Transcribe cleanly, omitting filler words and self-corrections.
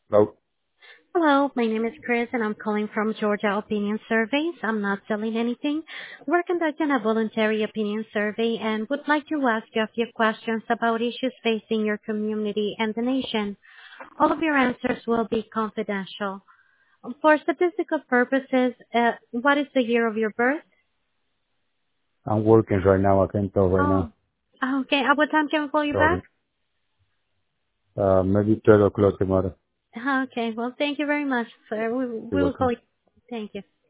No, Hello, my name is Chris and I'm calling from Georgia Opinion Surveys. I'm not selling anything. We're conducting a voluntary opinion survey and would like to ask you a few questions about issues facing your community and the nation. All of your answers will be confidential. For statistical purposes, what is the year of your birth? I'm working right now. I can't talk right Oh, now. okay. At what time can we call you back? Sorry. Maybe 12 o'clock tomorrow. Okay. Well, thank you very much, sir. We You're will call welcome. you. Thank you.